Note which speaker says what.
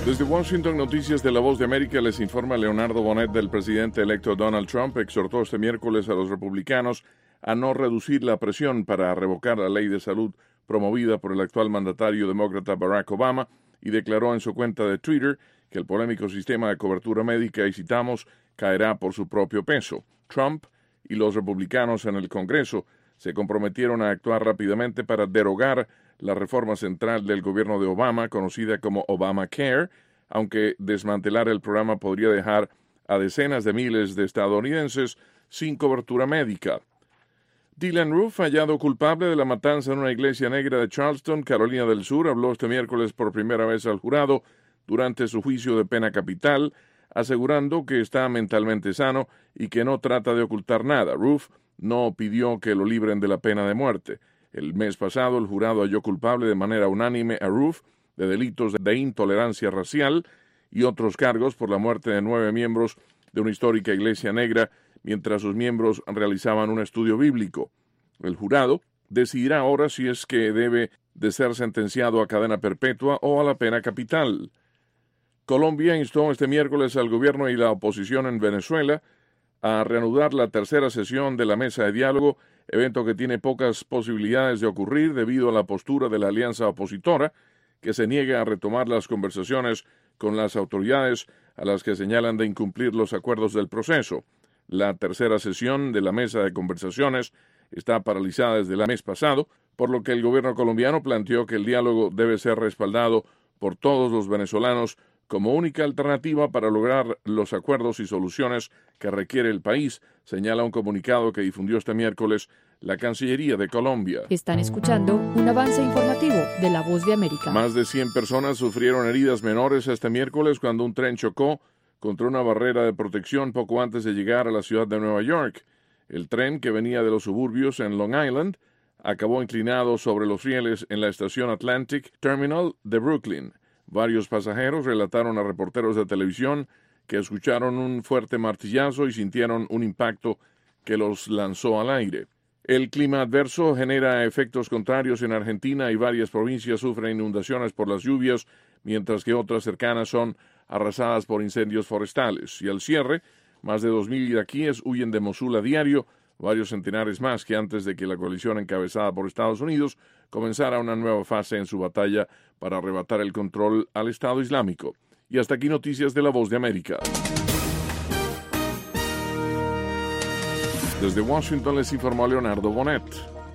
Speaker 1: Desde Washington, Noticias de La Voz de América, les informa Leonardo Bonet. Del presidente electo Donald Trump exhortó este miércoles a los republicanos a no reducir la presión para revocar la ley de salud promovida por el actual mandatario demócrata Barack Obama, y declaró en su cuenta de Twitter que el polémico sistema de cobertura médica, y citamos, caerá por su propio peso. Trump y los republicanos en el Congreso se comprometieron a actuar rápidamente para derogar la reforma central del gobierno de Obama, conocida como Obamacare, aunque desmantelar el programa podría dejar a decenas de miles de estadounidenses sin cobertura médica. Dylann Roof, hallado culpable de la matanza en una iglesia negra de Charleston, Carolina del Sur, habló este miércoles por primera vez al jurado durante su juicio de pena capital, asegurando que está mentalmente sano y que no trata de ocultar nada. Roof no pidió que lo libren de la pena de muerte. El mes pasado, el jurado halló culpable de manera unánime a Roof de delitos de intolerancia racial y otros cargos por la muerte de 9 miembros de una histórica iglesia negra mientras sus miembros realizaban un estudio bíblico. El jurado decidirá ahora si es que debe de ser sentenciado a cadena perpetua o a la pena capital. Colombia instó este miércoles al gobierno y la oposición en Venezuela a reanudar la tercera sesión de la mesa de diálogo, evento que tiene pocas posibilidades de ocurrir debido a la postura de la alianza opositora, que se niega a retomar las conversaciones con las autoridades, a las que señalan de incumplir los acuerdos del proceso. La tercera sesión de la mesa de conversaciones está paralizada desde el mes pasado, por lo que el gobierno colombiano planteó que el diálogo debe ser respaldado por todos los venezolanos como única alternativa para lograr los acuerdos y soluciones que requiere el país, señala un comunicado que difundió este miércoles la Cancillería de Colombia.
Speaker 2: Están escuchando un avance informativo de La Voz de América.
Speaker 1: Más de 100 personas sufrieron heridas menores este miércoles cuando un tren chocó contra una barrera de protección poco antes de llegar a la ciudad de Nueva York. El tren, que venía de los suburbios en Long Island, acabó inclinado sobre los rieles en la estación Atlantic Terminal de Brooklyn. Varios pasajeros relataron a reporteros de televisión que escucharon un fuerte martillazo y sintieron un impacto que los lanzó al aire. El clima adverso genera efectos contrarios en Argentina y varias provincias sufren inundaciones por las lluvias, mientras que otras cercanas son arrasadas por incendios forestales. Y al cierre, más de 2.000 iraquíes huyen de Mosul a diario, varios centenares más que antes de que la coalición encabezada por Estados Unidos comenzara una nueva fase en su batalla para arrebatar el control al Estado Islámico. Y hasta aquí Noticias de La Voz de América. Desde Washington les informó Leonardo Bonet.